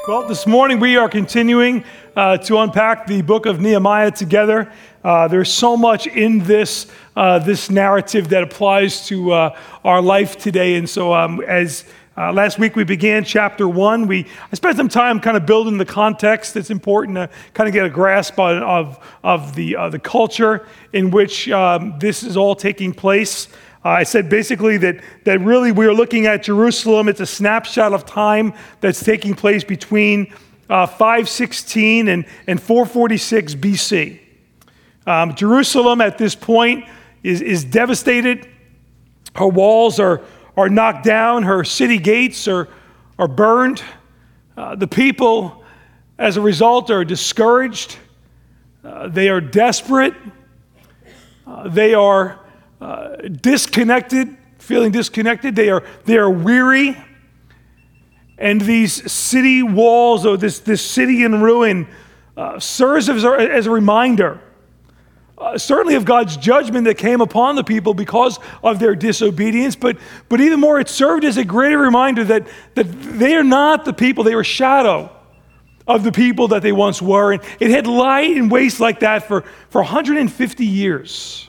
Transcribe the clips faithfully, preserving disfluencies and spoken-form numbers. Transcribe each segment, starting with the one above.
Well, this morning we are continuing uh, to unpack the book of Nehemiah together. Uh, there's so much in this uh, this narrative that applies to uh, our life today. And so um, as uh, last week we began chapter one, we I spent some time kind of building the context. It's important to kind of get a grasp on, of, of the, uh, the culture in which um, this is all taking place. Uh, I said basically that, that really we are looking at Jerusalem. It's a snapshot of time that's taking place between uh, five sixteen and, and four forty-six B C. Um, Jerusalem at this point is, is devastated. Her walls are, are knocked down. Her city gates are, are burned. Uh, the people, as a result, are discouraged. Uh, they are desperate. Uh, they are Uh, disconnected, feeling disconnected. They are they are weary, and these city walls, or this this city in ruin, uh, serves as a, as a reminder, uh, certainly of God's judgment that came upon the people because of their disobedience. But but even more, it served as a greater reminder that that they are not the people; they were a shadow of the people that they once were, and it had lied in waste like that for for one hundred fifty years.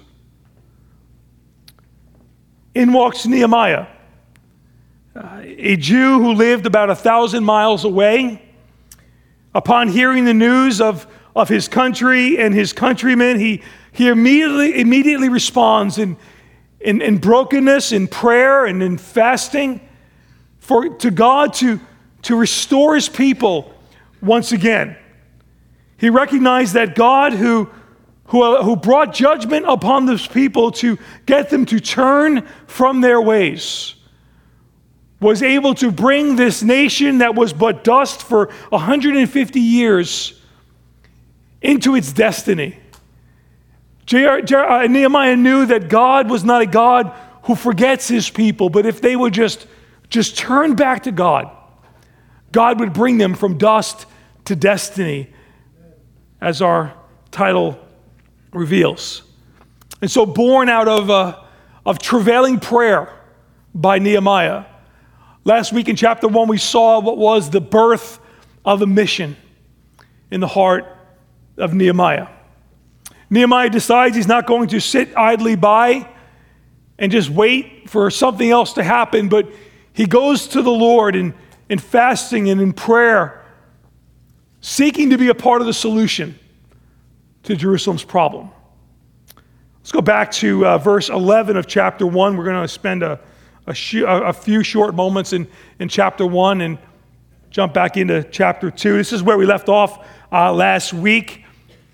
In walks Nehemiah, uh, a Jew who lived about a thousand miles away. Upon hearing the news of, of his country and his countrymen, he, he immediately, immediately responds in, in, in brokenness, in prayer, and in fasting for, to God to, to restore his people once again. He recognized that God who Who, who brought judgment upon those people to get them to turn from their ways, was able to bring this nation that was but dust for one hundred fifty years into its destiny. Jer- Jer- uh, Nehemiah knew that God was not a God who forgets his people, but if they would just, just turn back to God, God would bring them from dust to destiny, as our title reveals. And so born out of, uh, of travailing prayer by Nehemiah. Last week in chapter one, we saw what was the birth of a mission in the heart of Nehemiah. Nehemiah decides he's not going to sit idly by and just wait for something else to happen, but he goes to the Lord in, in fasting and in prayer, seeking to be a part of the solution to Jerusalem's problem. Let's go back to uh, verse eleven of chapter one. We're going to spend a, a, sh- a few short moments in, in chapter one and jump back into chapter two. This is where we left off uh, last week.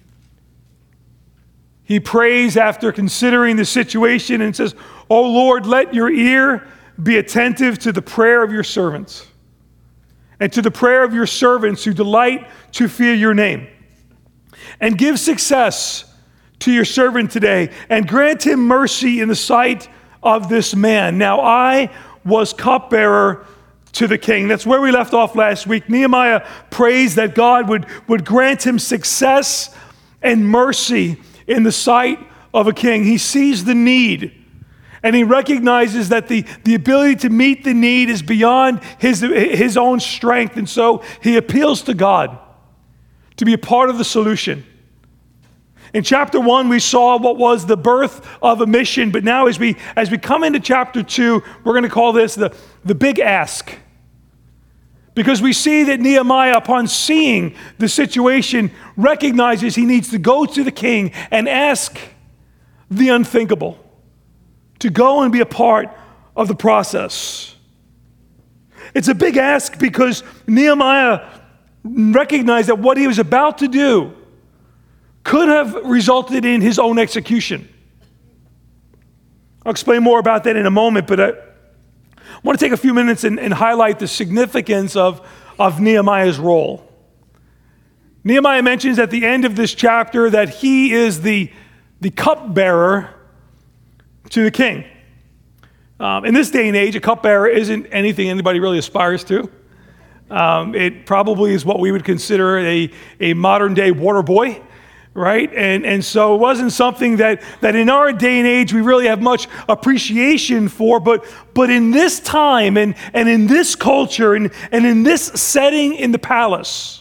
He prays after considering the situation and says, "O Lord, let your ear be attentive to the prayer of your servants and to the prayer of your servants who delight to fear your name. And give success to your servant today, and grant him mercy in the sight of this man. Now I was cupbearer to the king." That's where we left off last week. Nehemiah prays that God would, would grant him success and mercy in the sight of a king. He sees the need, and he recognizes that the, the ability to meet the need is beyond his, his own strength, and so he appeals to God to be a part of the solution. In chapter one, we saw what was the birth of a mission, but now as we as we come into chapter two, we're going to call this the, the big ask. Because we see that Nehemiah, upon seeing the situation, recognizes he needs to go to the king and ask the unthinkable, to go and be a part of the process. It's a big ask because Nehemiah recognized that what he was about to do could have resulted in his own execution. I'll explain more about that in a moment, but I want to take a few minutes and, and highlight the significance of, of Nehemiah's role. Nehemiah mentions at the end of this chapter that he is the, the cupbearer to the king. Um, in this day and age, a cupbearer isn't anything anybody really aspires to. Um, it probably is what we would consider a, a modern day water boy. right? And and so it wasn't something that, that in our day and age we really have much appreciation for, but but in this time and, and in this culture and, and in this setting in the palace,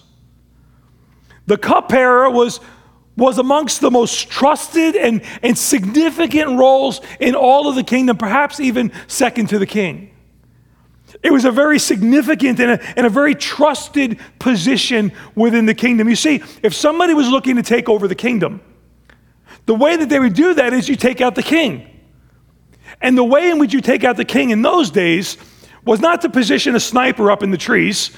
the cupbearer was, was amongst the most trusted and, and significant roles in all of the kingdom, perhaps even second to the king. It was a very significant and a, and a very trusted position within the kingdom. You see, if somebody was looking to take over the kingdom, the way that they would do that is you take out the king. And the way in which you take out the king in those days was not to position a sniper up in the trees,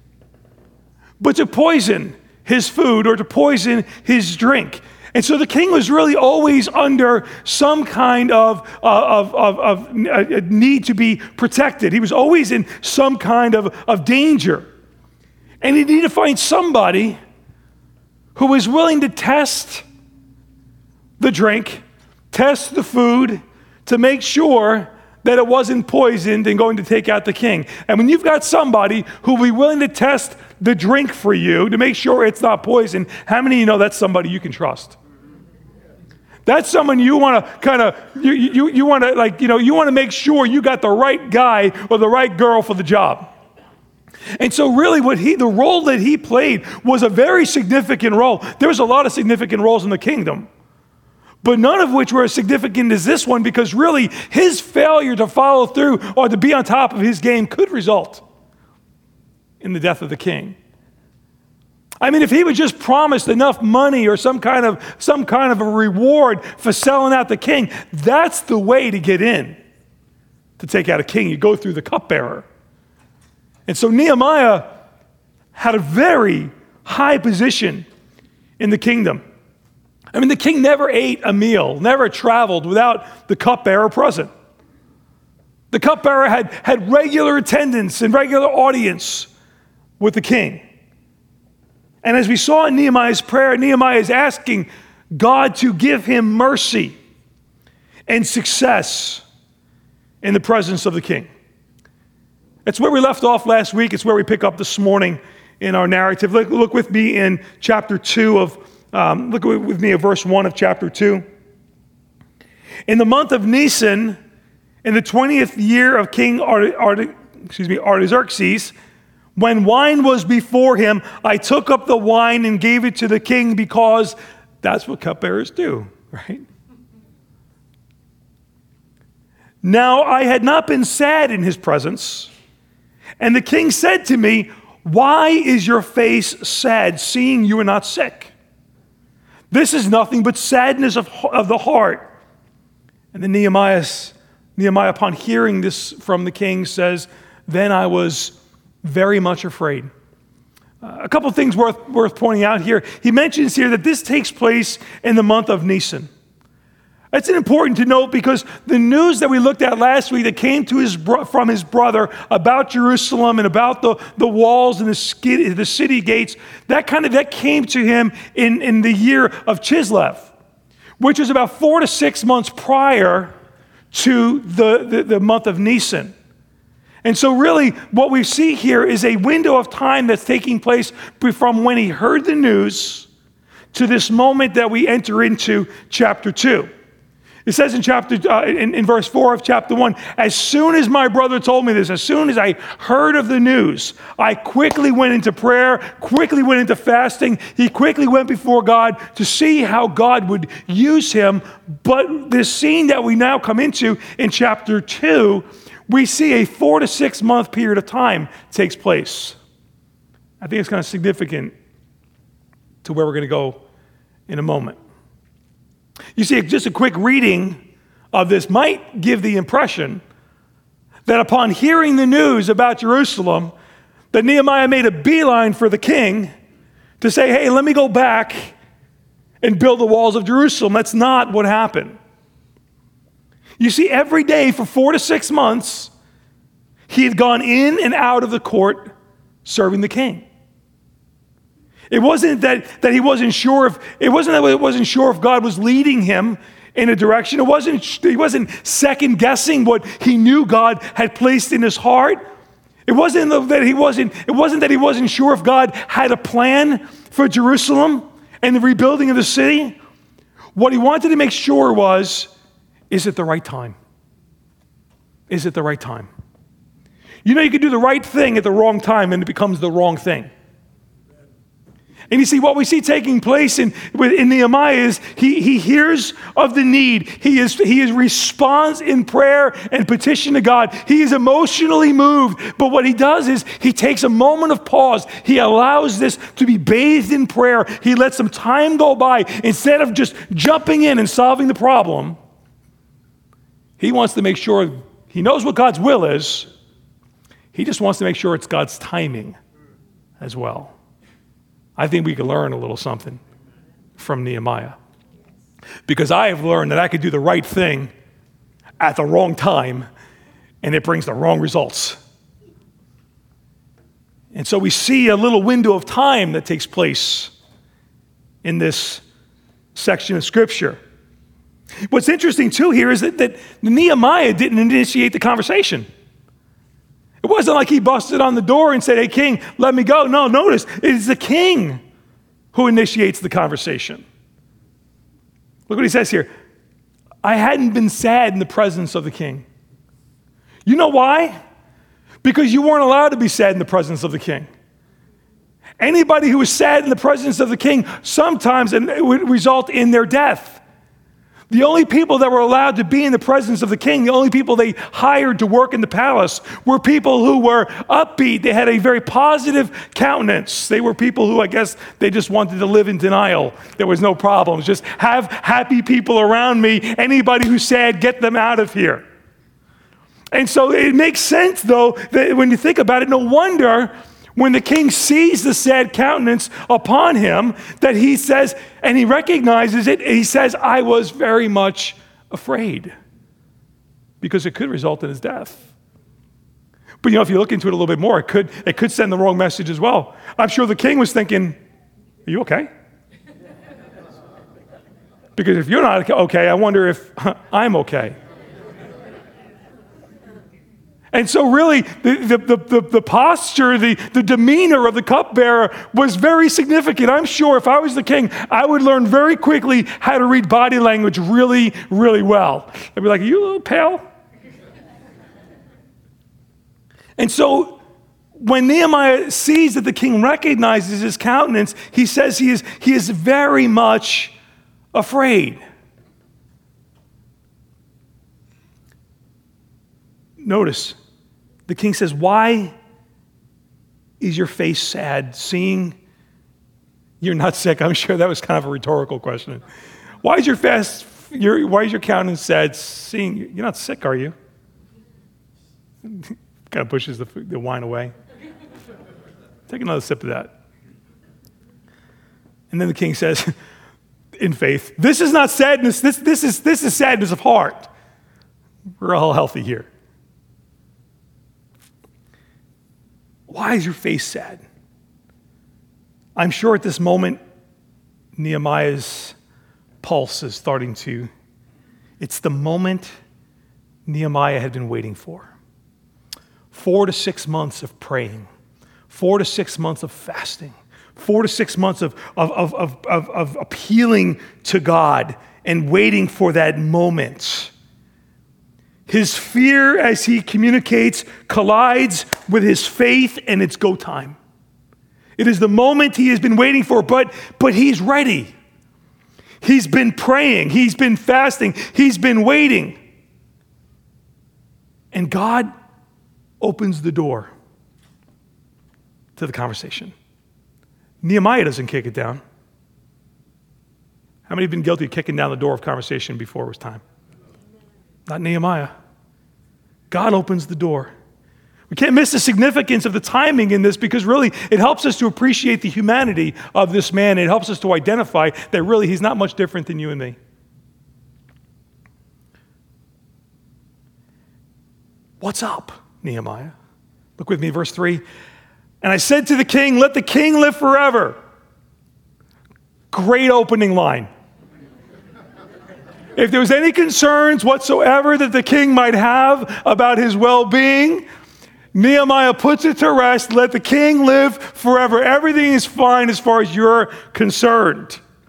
but to poison his food or to poison his drink. And so the king was really always under some kind of, uh, of, of, of uh, need to be protected. He was always in some kind of, of danger. And he needed to find somebody who was willing to test the drink, test the food, to make sure that it wasn't poisoned and going to take out the king. And when you've got somebody who will be willing to test the drink for you to make sure it's not poison, how many of you know that's somebody you can trust? That's someone you want to kind of, you, you, you want to like, you know, you want to make sure you got the right guy or the right girl for the job. And so really what he, the role that he played was a very significant role. There was a lot of significant roles in the kingdom, but none of which were as significant as this one, because really his failure to follow through or to be on top of his game could result in the death of the king. I mean, if he was just promised enough money or some kind of some kind of a reward for selling out the king, that's the way to get in, to take out a king. You go through the cupbearer. And so Nehemiah had a very high position in the kingdom. I mean, the king never ate a meal, never traveled without the cupbearer present. The cupbearer had, had regular attendance and regular audience with the king. And as we saw in Nehemiah's prayer, Nehemiah is asking God to give him mercy and success in the presence of the king. It's where we left off last week. It's where we pick up this morning in our narrative. Look, look with me in chapter two of, um, look with me at verse one of chapter two. In the month of Nisan, in the twentieth year of King Art, Art, excuse me, Artaxerxes, when wine was before him, I took up the wine and gave it to the king, because that's what cupbearers do, right? Now I had not been sad in his presence, and the king said to me, why is your face sad, seeing you are not sick? This is nothing but sadness of, of the heart. And then Nehemiah, Nehemiah, upon hearing this from the king, says, then I was very much afraid. Uh, a couple things worth, worth pointing out here. He mentions here that this takes place in the month of Nisan. That's important to note, because the news that we looked at last week that came to his bro- from his brother about Jerusalem and about the, the walls and the, sk- the city gates, that kind of that came to him in, in the year of Chislev, which was about four to six months prior to the, the, the month of Nisan. And so really what we see here is a window of time that's taking place from when he heard the news to this moment that we enter into chapter two. It says in chapter uh, in, in verse four of chapter one, as soon as my brother told me this, as soon as I heard of the news, I quickly went into prayer, quickly went into fasting. He quickly went before God to see how God would use him. But this scene that we now come into in chapter two, we see a four to six month period of time takes place. I think it's kind of significant to where we're going to go in a moment. You see, just a quick reading of this might give the impression that upon hearing the news about Jerusalem, that Nehemiah made a beeline for the king to say, hey, let me go back and build the walls of Jerusalem. That's not what happened. You see, every day for four to six months, he had gone in and out of the court serving the king. It wasn't that, that he wasn't sure if it wasn't that he wasn't sure if God was leading him in a direction. It wasn't he wasn't second guessing what he knew God had placed in his heart. It wasn't that he wasn't it wasn't that he wasn't sure if God had a plan for Jerusalem and the rebuilding of the city, what he wanted to make sure was, is it the right time? Is it the right time? You know, you can do the right thing at the wrong time and it becomes the wrong thing. And you see, what we see taking place in, in Nehemiah is he, he hears of the need. He is, he is responds in prayer and petition to God. He is emotionally moved. But what he does is he takes a moment of pause. He allows this to be bathed in prayer. He lets some time go by. Instead of just jumping in and solving the problem, he wants to make sure he knows what God's will is. He just wants to make sure it's God's timing as well. I think we can learn a little something from Nehemiah. Because I have learned that I could do the right thing at the wrong time, and it brings the wrong results. And so we see a little window of time that takes place in this section of Scripture. What's interesting, too, here is that, that Nehemiah didn't initiate the conversation. It wasn't like he busted on the door and said, hey, king, let me go. No, notice, it is the king who initiates the conversation. Look what he says here. I hadn't been sad in the presence of the king. You know why? Because you weren't allowed to be sad in the presence of the king. Anybody who was sad in the presence of the king, sometimes it would result in their death. The only people that were allowed to be in the presence of the king, the only people they hired to work in the palace, were people who were upbeat. They had a very positive countenance. They were people who, I guess, they just wanted to live in denial. There was no problems. Just have happy people around me. Anybody who's sad, get them out of here. And so it makes sense, though, that when you think about it, no wonder when the king sees the sad countenance upon him, that he says, and he recognizes it, he says, I was very much afraid, because it could result in his death. But you know, if you look into it a little bit more, it could, it could send the wrong message as well. I'm sure the king was thinking, are you okay? Because if you're not okay, I wonder if I'm okay. And so really, the, the, the, the posture, the, the demeanor of the cupbearer was very significant. I'm sure if I was the king, I would learn very quickly how to read body language really, really well. I'd be like, are you a little pale? And so when Nehemiah sees that the king recognizes his countenance, he says he is, he is very much afraid. Notice, the king says, why is your face sad, seeing you're not sick? I'm sure that was kind of a rhetorical question. Why is your face, your, why is your countenance sad, seeing you're not sick, are you? Kind of pushes the, the wine away. Take another sip of that. And then the king says, in faith, this is not sadness, this, this, is, this is sadness of heart. We're all healthy here. Why is your face sad? I'm sure at this moment, Nehemiah's pulse is starting to, it's the moment Nehemiah had been waiting for. Four to six months of praying, four to six months of fasting, four to six months of, of, of, of, of, of appealing to God and waiting for that moment. His fear as he communicates collides with his faith, and it's go time. It is the moment he has been waiting for, but, but he's ready. He's been praying. He's been fasting. He's been waiting. And God opens the door to the conversation. Nehemiah doesn't kick it down. How many have been guilty of kicking down the door of conversation before it was time? Not Nehemiah. God opens the door. We can't miss the significance of the timing in this, because really it helps us to appreciate the humanity of this man. It helps us to identify that really he's not much different than you and me. What's up, Nehemiah? Look with me, verse three. And I said to the king, let the king live forever. Great opening line. If there was any concerns whatsoever that the king might have about his well-being, Nehemiah puts it to rest. Let the king live forever. Everything is fine as far as you're concerned.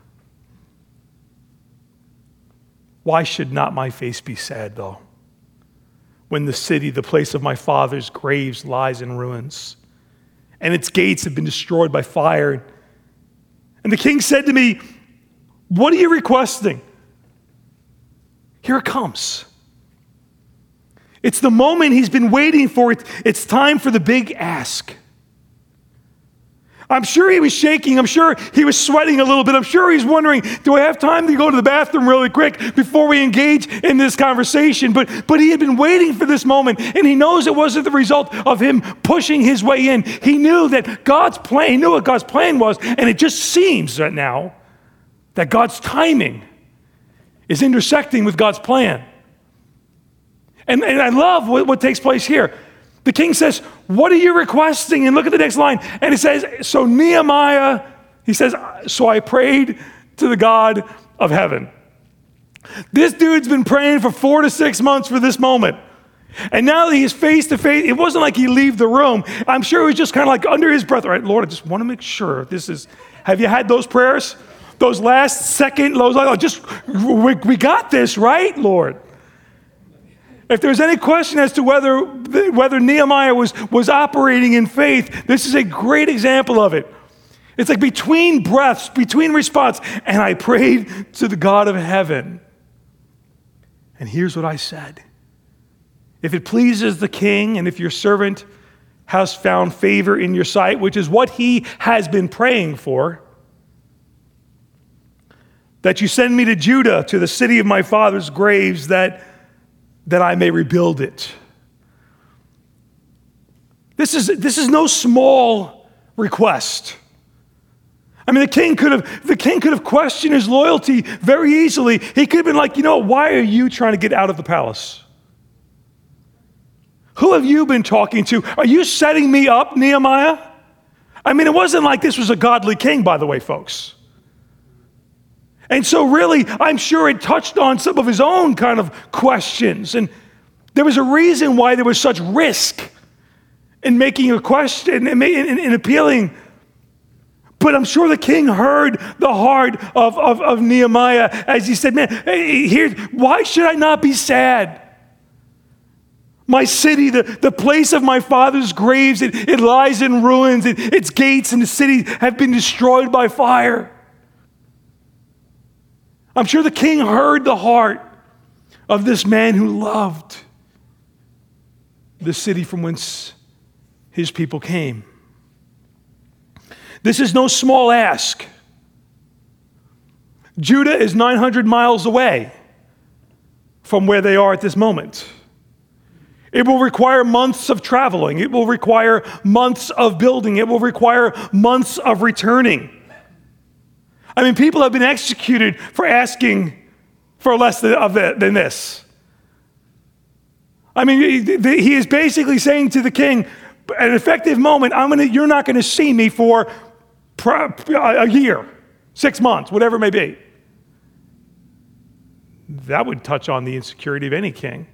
Why should not my face be sad, though, when the city, the place of my father's graves, lies in ruins, and its gates have been destroyed by fire? And the king said to me, what are you requesting? Here it comes. It's the moment he's been waiting for. It's time for the big ask. I'm sure he was shaking. I'm sure he was sweating a little bit. I'm sure he's wondering, do I have time to go to the bathroom really quick before we engage in this conversation? But, but he had been waiting for this moment, and he knows it wasn't the result of him pushing his way in. He knew that God's plan, he knew what God's plan was, and it just seems right now that God's timing is intersecting with God's plan. And, and I love what, what takes place here. The king says, what are you requesting? And look at the next line. And it says, so Nehemiah, he says, so I prayed to the God of heaven. This dude's been praying for four to six months for this moment. And now that he's face to face, it wasn't like he leave the room. I'm sure it was just kind of like under his breath, all right, Lord, I just want to make sure this is, have you had those prayers? Those last second, those like, oh, just, we, we got this, right, Lord? If there's any question as to whether, whether Nehemiah was, was operating in faith, this is a great example of it. It's like between breaths, between response, and I prayed to the God of heaven. And here's what I said. If it pleases the king, and if your servant has found favor in your sight, which is what he has been praying for, that you send me to Judah, to the city of my father's graves, that that I may rebuild it. This is, this is no small request. I mean, the king could have, the king could have questioned his loyalty very easily. He could have been like, you know, why are you trying to get out of the palace? Who have you been talking to? Are you setting me up, Nehemiah? I mean, it wasn't like this was a godly king, by the way, folks. And so really, I'm sure it touched on some of his own kind of questions. And there was a reason why there was such risk in making a question, in, in, in appealing. But I'm sure the king heard the heart of, of, of Nehemiah as he said, man, hey, here, why should I not be sad? My city, the, the place of my father's graves, it, it lies in ruins. It, its gates and the city have been destroyed by fire. I'm sure the king heard the heart of this man who loved the city from whence his people came. This is no small ask. Judah is nine hundred miles away from where they are at this moment. It will require months of traveling. It will require months of building. It will require months of returning. I mean, people have been executed for asking for less than, of it, than this. I mean, he is basically saying to the king, at an effective moment, I'm gonna, you're not going to see me for a year, six months, whatever it may be. That would touch on the insecurity of any king.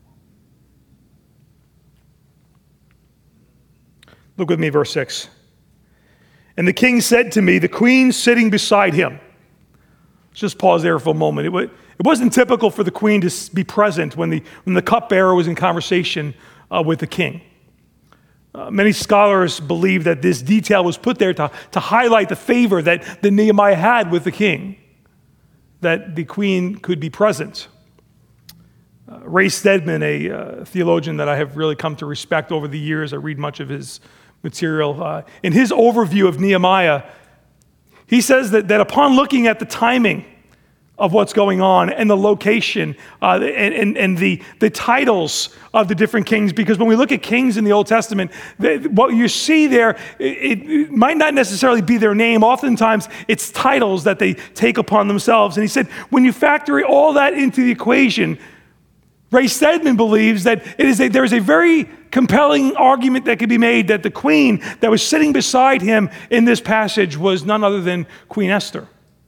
Look with me, verse six. And the king said to me, the queen sitting beside him. Let's just pause there for a moment. It, w- it wasn't typical for the queen to be present when the, when the cupbearer was in conversation uh, with the king. Uh, many scholars believe that this detail was put there to, to highlight the favor that, that Nehemiah had with the king, that the queen could be present. Uh, Ray Stedman, a uh, theologian that I have really come to respect over the years, I read much of his material. Uh, in his overview of Nehemiah, he says that, that upon looking at the timing of what's going on and the location uh, and, and, and the, the titles of the different kings, because when we look at kings in the Old Testament, they, what you see there, it, it might not necessarily be their name. Oftentimes, it's titles that they take upon themselves. And he said, when you factor all that into the equation, Ray Stedman believes that it is a, there is a very compelling argument that could be made that the queen that was sitting beside him in this passage was none other than Queen Esther.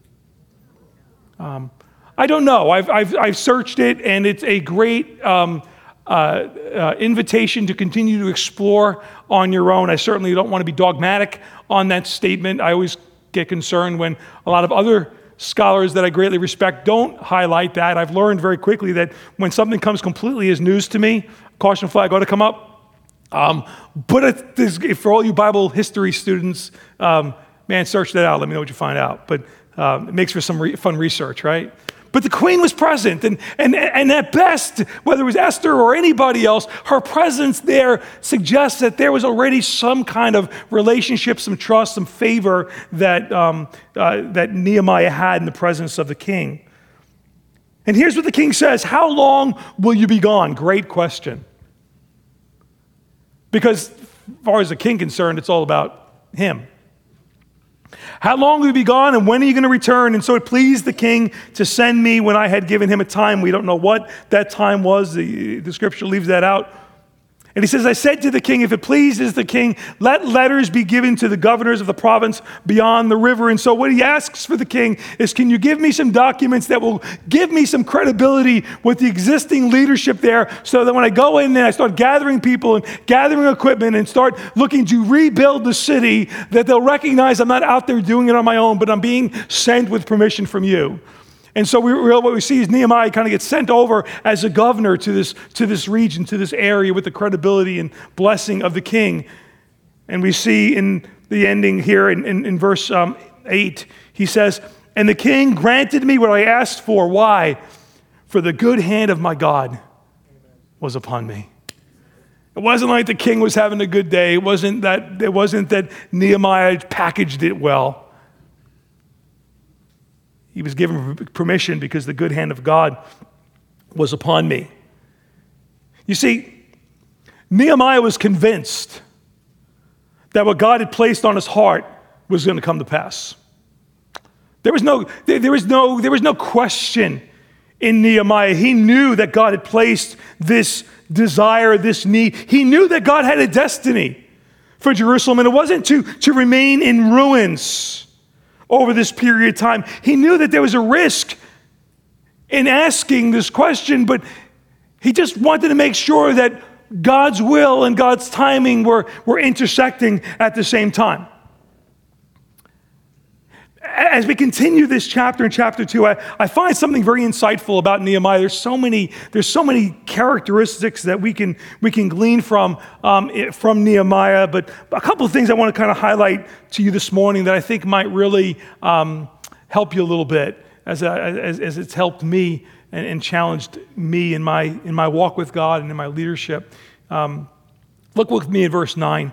Um, I don't know. I've, I've, I've searched it, and it's a great um, uh, uh, invitation to continue to explore on your own. I certainly don't want to be dogmatic on that statement. I always get concerned when a lot of other scholars that I greatly respect don't highlight that. I've learned very quickly that when something comes completely as news to me, caution flag ought to come up. Um, but it, this, for all you Bible history students, um, man, search that out. Let me know what you find out. But um, it makes for some re- fun research, right? But the queen was present, and, and, and at best, whether it was Esther or anybody else, her presence there suggests that there was already some kind of relationship, some trust, some favor that, um, uh, that Nehemiah had in the presence of the king. And here's what the king says: how long will you be gone? Great question. Because as far as the king is concerned, it's all about him. How long will you be gone, and when are you going to return? And so it pleased the king to send me when I had given him a time. We don't know what that time was. The, the scripture leaves that out. And he says, I said to the king, if it pleases the king, let letters be given to the governors of the province beyond the river. And so what he asks for the king is, can you give me some documents that will give me some credibility with the existing leadership there, so that when I go in there, I start gathering people and gathering equipment and start looking to rebuild the city, that they'll recognize I'm not out there doing it on my own, but I'm being sent with permission from you. And so we, what we see is Nehemiah kind of gets sent over as a governor to this, to this region, to this area, with the credibility and blessing of the king. And we see in the ending here in, in, in verse um, eight, he says, and the king granted me what I asked for. Why? For the good hand of my God was upon me. It wasn't like the king was having a good day. It wasn't that, it wasn't that Nehemiah packaged it well. He was given permission because the good hand of God was upon me. You see, Nehemiah was convinced that what God had placed on his heart was going to come to pass. There was no, there, there was no, there was no question in Nehemiah. He knew that God had placed this desire, this need. He knew that God had a destiny for Jerusalem, and it wasn't to, to remain in ruins over this period of time. He knew that there was a risk in asking this question, but he just wanted to make sure that God's will and God's timing were, were intersecting at the same time. As we continue this chapter in chapter two, I, I find something very insightful about Nehemiah. There's so many, there's so many characteristics that we can we can glean from um, from Nehemiah. But a couple of things I want to kind of highlight to you this morning that I think might really um, help you a little bit, as I, as, as it's helped me and, and challenged me in my in my walk with God and in my leadership. Um, look with me at verse nine.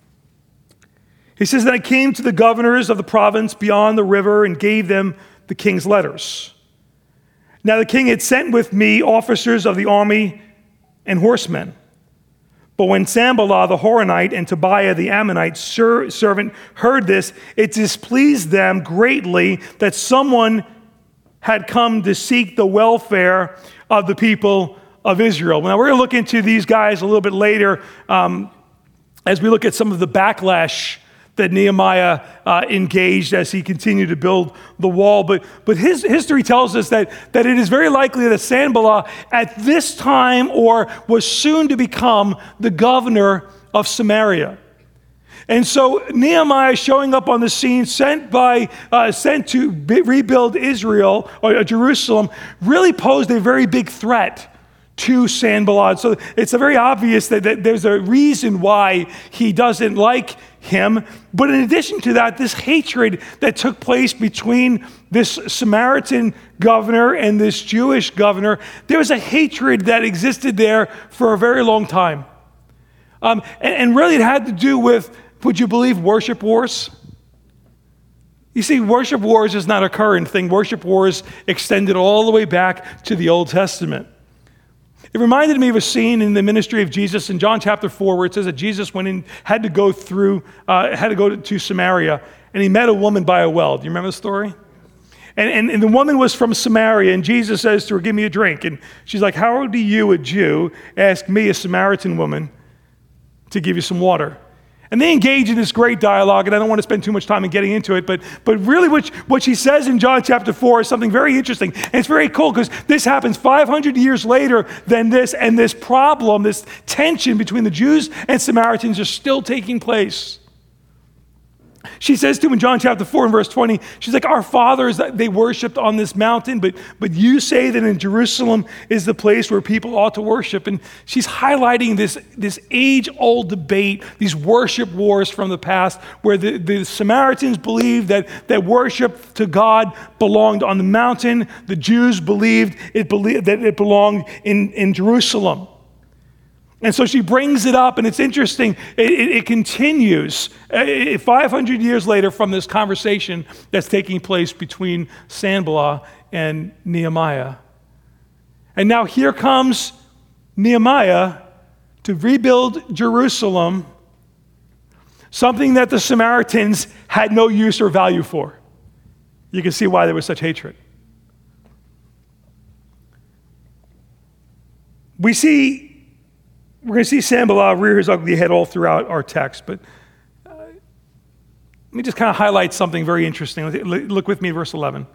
He says, that I came to the governors of the province beyond the river and gave them the king's letters. Now the king had sent with me officers of the army and horsemen. But when Sanballat the Horonite and Tobiah the Ammonite ser- servant heard this, it displeased them greatly that someone had come to seek the welfare of the people of Israel. Now we're going to look into these guys a little bit later um, as we look at some of the backlash that Nehemiah uh, engaged as he continued to build the wall. But, but his history tells us that, that it is very likely that Sanballat at this time or was soon to become the governor of Samaria. And so Nehemiah showing up on the scene, sent by uh, sent to be, rebuild Israel or uh, Jerusalem, really posed a very big threat to Sanballat. So it's a very obvious that, that there's a reason why he doesn't like him. But in addition to that, this hatred that took place between this Samaritan governor and this Jewish governor, there was a hatred that existed there for a very long time. Um, and, and really it had to do with, would you believe, worship wars? You see, worship wars is not a current thing. Worship wars extended all the way back to the Old Testament. It reminded me of a scene in the ministry of Jesus in John chapter four, where it says that Jesus went in, had to go through, uh, had to go to, to Samaria, and he met a woman by a well. Do you remember the story? And, and, and the woman was from Samaria, and Jesus says to her, give me a drink. And she's like, how do you, a Jew, ask me, a Samaritan woman, to give you some water? And they engage in this great dialogue, and I don't want to spend too much time in getting into it, but, but really what, what she says in John chapter four is something very interesting. And it's very cool because this happens five hundred years later than this, and this problem, this tension between the Jews and Samaritans is still taking place. She says to him in John chapter four and verse twenty, she's like, our fathers, they worshiped on this mountain, but, but you say that in Jerusalem is the place where people ought to worship. And she's highlighting this, this age-old debate, these worship wars from the past, where the, the Samaritans believed that, that worship to God belonged on the mountain. The Jews believed it believed that it belonged in, in Jerusalem. And so she brings it up, and it's interesting. It, it, it continues uh, five hundred years later from this conversation that's taking place between Sanballat and Nehemiah. And now here comes Nehemiah to rebuild Jerusalem, something that the Samaritans had no use or value for. You can see why there was such hatred. We see We're going to see Sanballat rear his ugly head all throughout our text, but uh, let me just kind of highlight something very interesting. Look with me at verse eleven.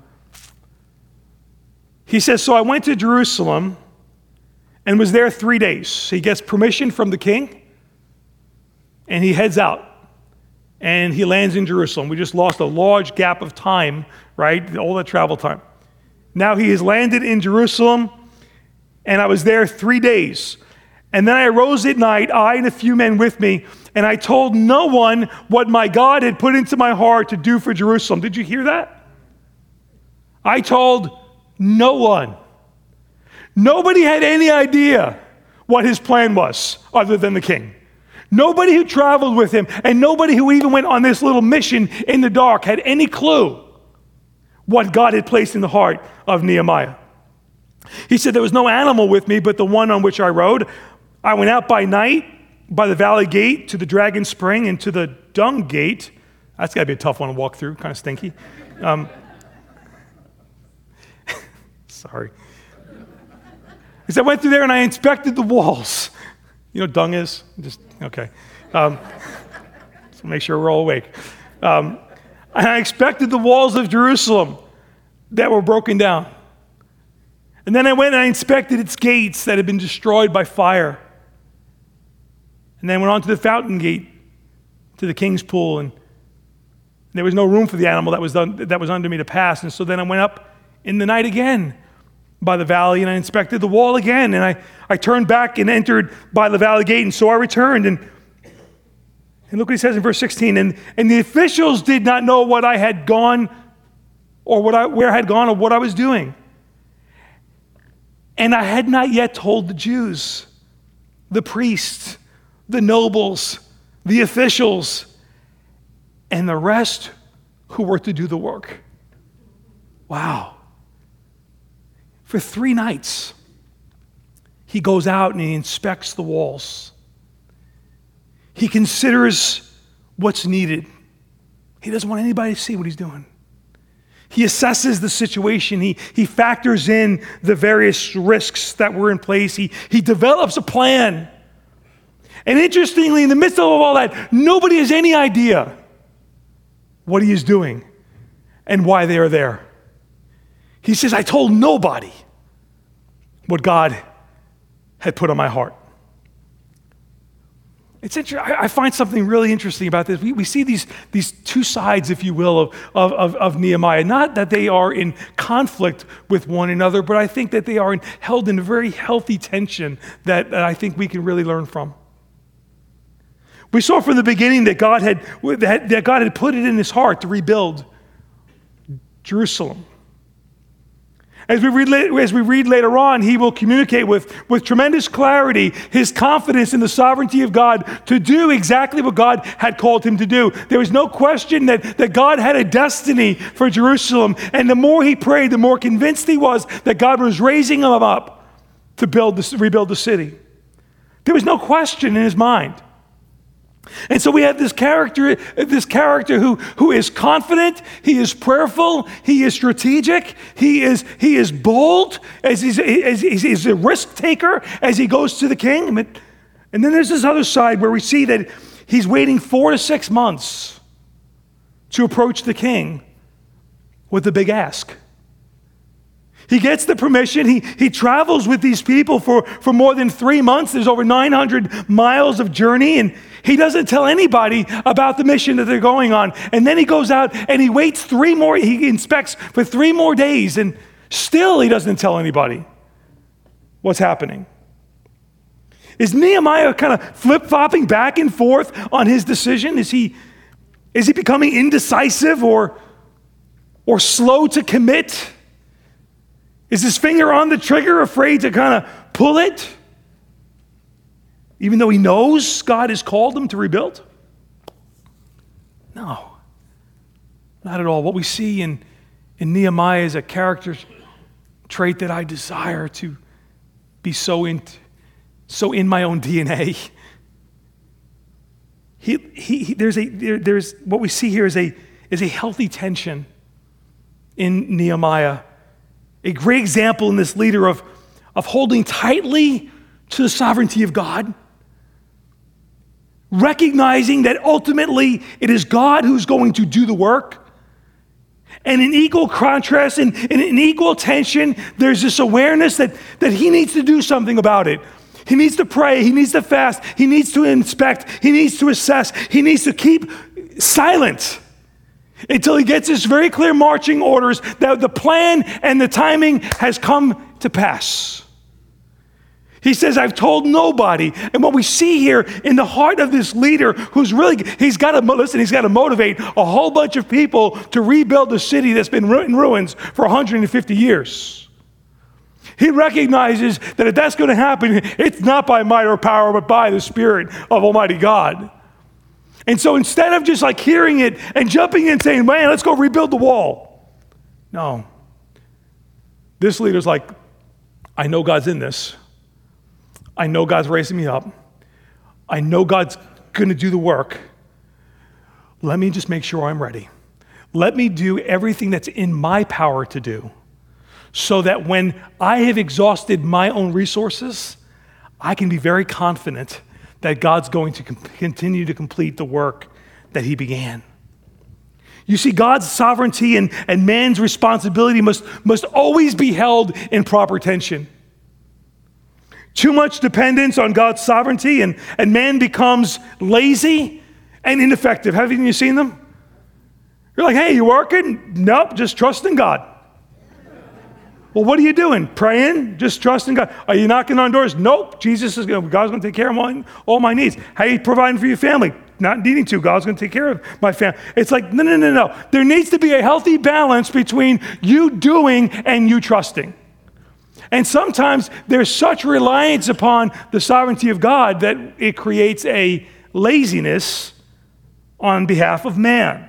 He says, so I went to Jerusalem and was there three days. He gets permission from the king, and he heads out, and he lands in Jerusalem. We just lost a large gap of time, right? All that travel time. Now he has landed in Jerusalem, and I was there three days. And then I arose at night, I and a few men with me, and I told no one what my God had put into my heart to do for Jerusalem. Did you hear that? I told no one. Nobody had any idea what his plan was other than the king. Nobody who traveled with him and nobody who even went on this little mission in the dark had any clue what God had placed in the heart of Nehemiah. He said, there was no animal with me but the one on which I rode. I went out by night by the valley gate to the Dragon Spring and to the Dung Gate. That's got to be a tough one to walk through, kind of stinky. Um, sorry. He said, I went through there and I inspected the walls. You know what dung is? Just, okay. Um, so make sure we're all awake. Um, and I inspected the walls of Jerusalem that were broken down. And then I went and I inspected its gates that had been destroyed by fire. And then went on to the fountain gate, to the king's pool, and there was no room for the animal that was done, that was under me to pass. And so then I went up in the night again by the valley, and I inspected the wall again, and I, I turned back and entered by the valley gate, and so I returned. And, and look what he says in verse sixteen, and, and the officials did not know what I had gone, or what I, where I had gone, or what I was doing. And I had not yet told the Jews, the priests, the nobles, the officials, and the rest who were to do the work. Wow. For three nights, he goes out and he inspects the walls. He considers what's needed. He doesn't want anybody to see what he's doing. He assesses the situation. He, he factors in the various risks that were in place. He, he develops a plan. And interestingly, in the midst of all that, nobody has any idea what he is doing and why they are there. He says, I told nobody what God had put on my heart. It's interesting. I find something really interesting about this. We, we see these, these two sides, if you will, of, of, of, of Nehemiah. Not that they are in conflict with one another, but I think that they are in, held in a very healthy tension that, that I think we can really learn from. We saw from the beginning that God had, that, that God had put it in his heart to rebuild Jerusalem. As we read, as we read later on, he will communicate with, with tremendous clarity his confidence in the sovereignty of God to do exactly what God had called him to do. There was no question that, that God had a destiny for Jerusalem, and the more he prayed, the more convinced he was that God was raising him up to build this, rebuild the city. There was no question in his mind. And so we have this character, this character who, who is confident, he is prayerful, he is strategic, he is, he is bold, as he's, as he's, he's a risk taker as he goes to the king. And then there's this other side where we see that he's waiting four to six months to approach the king with the big ask. He gets the permission. He, he travels with these people for, for more than three months. There's over nine hundred miles of journey, and he doesn't tell anybody about the mission that they're going on. And then he goes out and he waits three more, he inspects for three more days, and still he doesn't tell anybody what's happening. Is Nehemiah kind of flip-flopping back and forth on his decision? Is he, is he becoming indecisive or, or slow to commit? Is his finger on the trigger, afraid to kind of pull it? Even though he knows God has called him to rebuild? No, not at all. What we see in, in Nehemiah is a character trait that I desire to be so in, so in my own D N A. He, he, he, there's a, there, there's, what we see here is a, is a healthy tension in Nehemiah. A great example in this leader of, of holding tightly to the sovereignty of God, recognizing that ultimately it is God who's going to do the work. And in equal contrast, and in, in equal tension, there's this awareness that, that he needs to do something about it. He needs to pray, he needs to fast, he needs to inspect, he needs to assess, he needs to keep silent until he gets his very clear marching orders that the plan and the timing has come to pass. He says, I've told nobody. And what we see here in the heart of this leader who's really, he's got to, listen, he's got to motivate a whole bunch of people to rebuild a city that's been in ruins for one hundred fifty years. He recognizes that if that's going to happen, it's not by might or power, but by the Spirit of Almighty God. And so instead of just like hearing it and jumping in and saying, man, let's go rebuild the wall. No. This leader's like, I know God's in this. I know God's raising me up. I know God's going to do the work. Let me just make sure I'm ready. Let me do everything that's in my power to do so that when I have exhausted my own resources, I can be very confident that God's going to com- continue to complete the work that he began. You see, God's sovereignty and, and man's responsibility must, must always be held in proper tension. Too much dependence on God's sovereignty, and, and man becomes lazy and ineffective. Haven't you seen them? You're like, hey, you working? Nope, just trusting God. Well, what are you doing? Praying? Just trusting God. Are you knocking on doors? Nope, Jesus is going. God's going to take care of my, all my needs. How are you providing for your family? Not needing to. God's going to take care of my family. It's like, no, no, no, no. There needs to be a healthy balance between you doing and you trusting. And sometimes there's such reliance upon the sovereignty of God that it creates a laziness on behalf of man.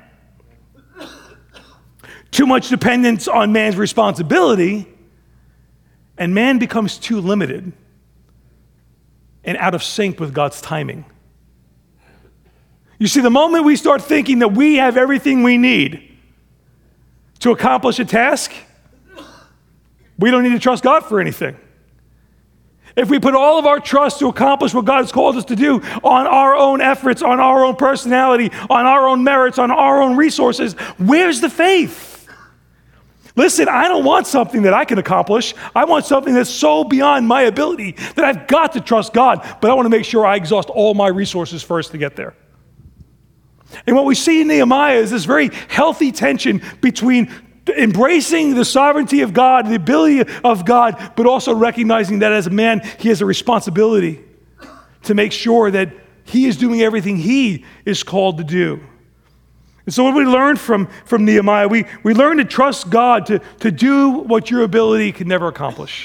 Too much dependence on man's responsibility, and man becomes too limited and out of sync with God's timing. You see, the moment we start thinking that we have everything we need to accomplish a task, we don't need to trust God for anything. If we put all of our trust to accomplish what God has called us to do on our own efforts, on our own personality, on our own merits, on our own resources, where's the faith? Listen, I don't want something that I can accomplish. I want something that's so beyond my ability that I've got to trust God, but I want to make sure I exhaust all my resources first to get there. And what we see in Nehemiah is this very healthy tension between embracing the sovereignty of God, the ability of God, but also recognizing that as a man, he has a responsibility to make sure that he is doing everything he is called to do. And so what we learned from, from Nehemiah, we, we learned to trust God to, to do what your ability can never accomplish.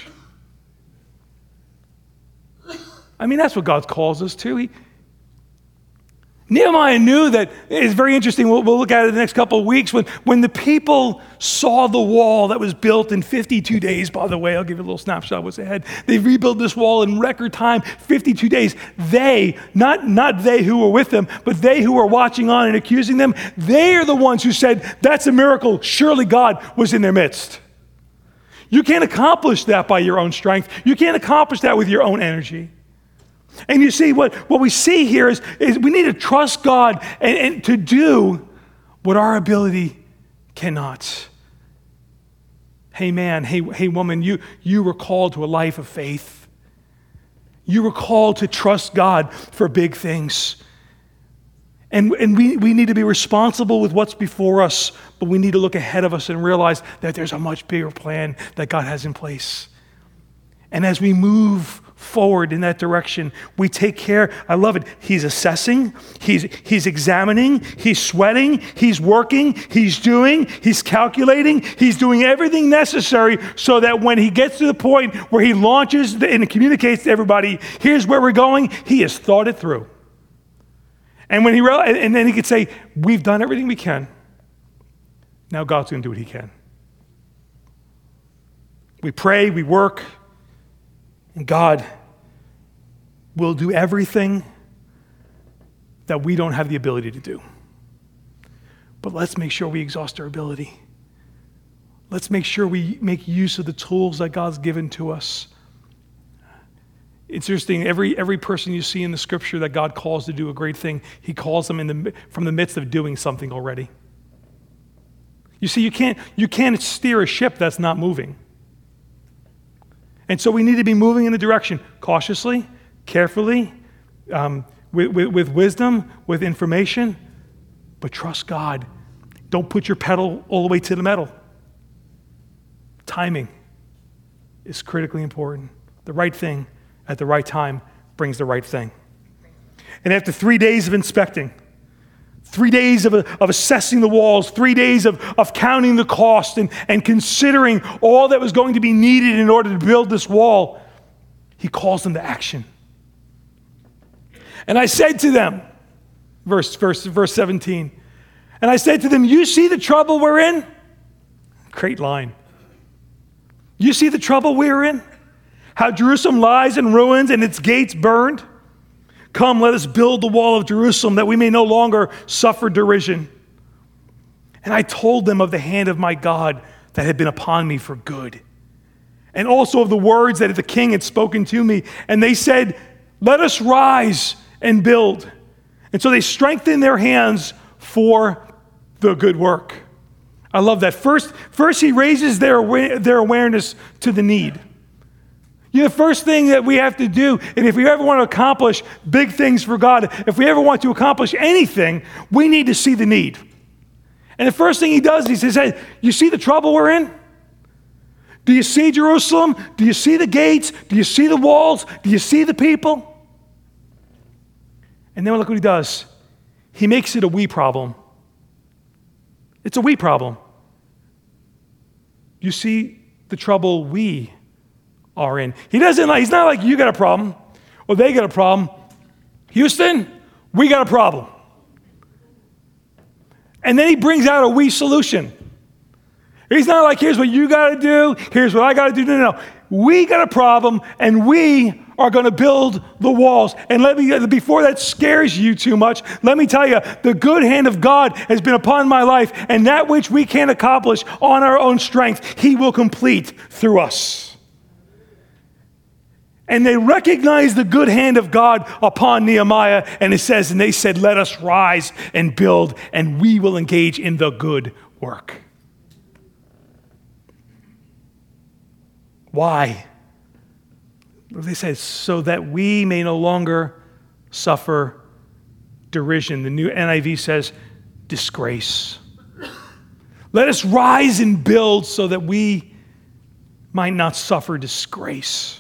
I mean, that's what God calls us to. He, Nehemiah knew that. It's very interesting. We'll, we'll look at it in the next couple of weeks. When, when the people saw the wall that was built in fifty-two days, by the way, I'll give you a little snapshot of what's ahead. They rebuilt this wall in record time, fifty-two days. They, not, not they who were with them, but they who were watching on and accusing them, they are the ones who said, that's a miracle. Surely God was in their midst. You can't accomplish that by your own strength. You can't accomplish that with your own energy. And you see, what, what we see here is, is we need to trust God and, and to do what our ability cannot. Hey man, hey, hey woman, you, you were called to a life of faith. You were called to trust God for big things. And, and we, we need to be responsible with what's before us, but we need to look ahead of us and realize that there's a much bigger plan that God has in place. And as we move forward in that direction, we take care. I love it. He's assessing, he's, he's examining, he's sweating, he's working, he's doing, he's calculating, he's doing everything necessary so that when he gets to the point where he launches and communicates to everybody, here's where we're going, he has thought it through. And when he and then he could say, we've done everything we can. Now God's going to do what he can. We pray, we work, and God will do everything that we don't have the ability to do. But let's make sure we exhaust our ability. Let's make sure we make use of the tools that God's given to us. It's interesting, every, every person you see in the scripture that God calls to do a great thing, he calls them in the, from the midst of doing something already. You see, you can't, you can't steer a ship that's not moving. And so we need to be moving in the direction cautiously, carefully, um, with, with, with wisdom, with information, but trust God. Don't put your pedal all the way to the metal. Timing is critically important. The right thing at the right time brings the right thing. And after three days of inspecting, three days of, of assessing the walls, three days of, of counting the cost and, and considering all that was going to be needed in order to build this wall, he calls them to action. And I said to them, verse, verse, verse seventeen, and I said to them, you see the trouble we're in? Great line. You see the trouble we're in? How Jerusalem lies in ruins and its gates burned? Come, let us build the wall of Jerusalem that we may no longer suffer derision. And I told them of the hand of my God that had been upon me for good, and also of the words that the king had spoken to me. And they said, let us rise and build. And so they strengthened their hands for the good work. I love that. First, first he raises their, their awareness to the need. You know, the first thing that we have to do, and if we ever want to accomplish big things for God, if we ever want to accomplish anything, we need to see the need. And the first thing he does, he says, hey, you see the trouble we're in? Do you see Jerusalem? Do you see the gates? Do you see the walls? Do you see the people? And then look what he does. He makes it a we problem. It's a we problem. You see the trouble we are in. He doesn't like, he's not like, you got a problem, or they got a problem. Houston, we got a problem. And then he brings out a we solution. He's not like, here's what you got to do, here's what I got to do. No, no, no. We got a problem, and we are going to build the walls. And let me, before that scares you too much, let me tell you, the good hand of God has been upon my life, and that which we can't accomplish on our own strength, he will complete through us. And they recognized the good hand of God upon Nehemiah, and it says, and they said, let us rise and build, and we will engage in the good work. Why? They said, so that we may no longer suffer derision. The new N I V says, disgrace. Let us rise and build so that we might not suffer disgrace.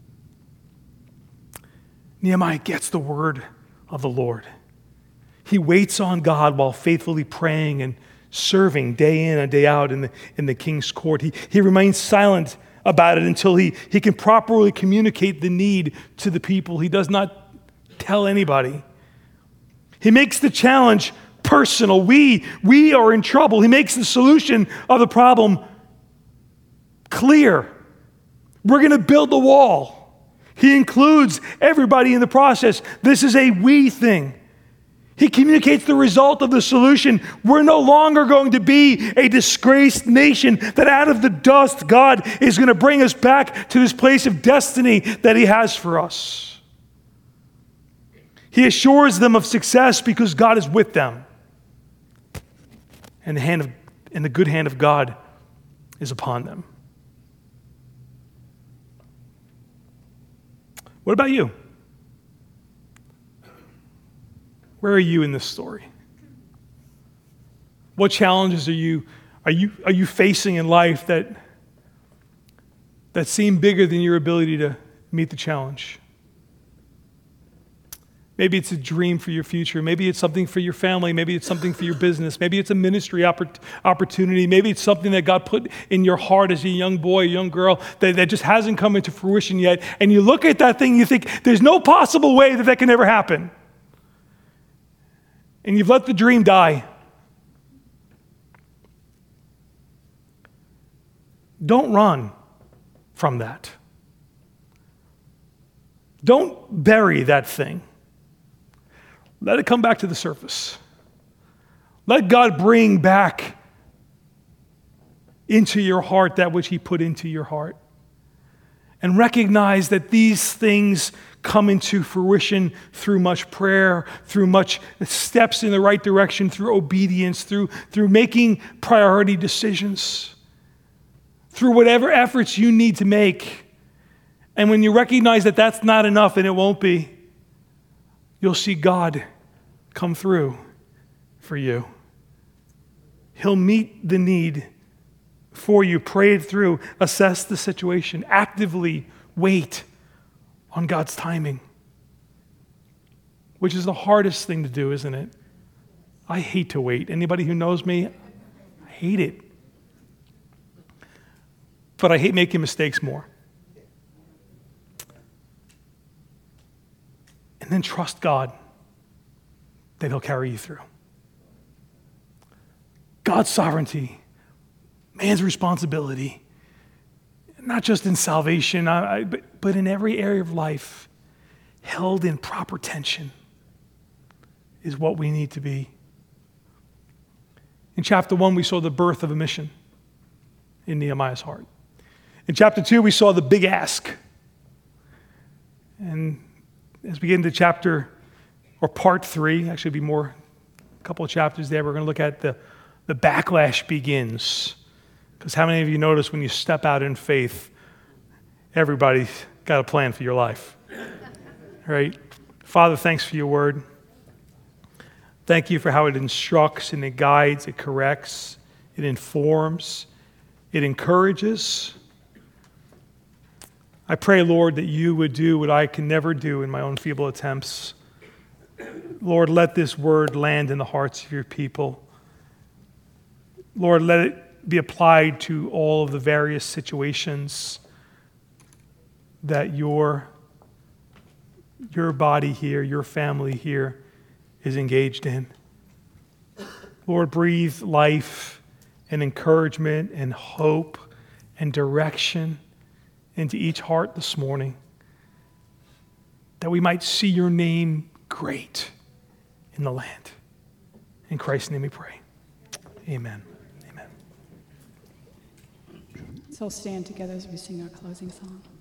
Nehemiah gets the word of the Lord. He waits on God while faithfully praying and serving day in and day out in the, in the king's court. He, he remains silent about it until he, he can properly communicate the need to the people. He does not tell anybody. He makes the challenge personal. We, we are in trouble. He makes the solution of the problem clear. We're going to build the wall. He includes everybody in the process. This is a we thing. He communicates the result of the solution. We're no longer going to be a disgraced nation, that out of the dust, God is going to bring us back to this place of destiny that he has for us. He assures them of success because God is with them. And the hand of, and the good hand of God is upon them. What about you? Where are you in this story? What challenges are you are you are you facing in life that that seem bigger than your ability to meet the challenge? Maybe it's a dream for your future. Maybe it's something for your family. Maybe it's something for your business. Maybe it's a ministry oppor- opportunity. Maybe it's something that God put in your heart as a young boy, a young girl, that, that just hasn't come into fruition yet. And you look at that thing and you think, there's no possible way that that can ever happen. And you've let the dream die. Don't run from that. Don't bury that thing. Let it come back to the surface. Let God bring back into your heart that which he put into your heart. And recognize that these things come into fruition through much prayer, through much steps in the right direction, through obedience, through, through making priority decisions, through whatever efforts you need to make. And when you recognize that that's not enough, and it won't be, you'll see God come through for you. He'll meet the need for you. Pray it through. Assess the situation. Actively wait on God's timing, which is the hardest thing to do, isn't it? I hate to wait. Anybody who knows me, I hate it. But I hate making mistakes more. And then trust God that he'll carry you through. God's sovereignty, man's responsibility, not just in salvation, I, I, but, but in every area of life, held in proper tension is what we need to be. In chapter one, we saw the birth of a mission in Nehemiah's heart. In chapter two, we saw the big ask. And as we get into chapter, or part three, actually be more, a couple of chapters there, we're going to look at the, the backlash begins. Because how many of you notice when you step out in faith, everybody's got a plan for your life, right? Father, thanks for your word. Thank you for how it instructs and it guides, it corrects, it informs, it encourages. I pray, Lord, that you would do what I can never do in my own feeble attempts. Lord, let this word land in the hearts of your people. Lord, let it be applied to all of the various situations that your, your body here, your family here is engaged in. Lord, breathe life and encouragement and hope and direction into each heart this morning, that we might see your name great in the land. In Christ's name we pray. Amen. Amen. So stand together as we sing our closing song.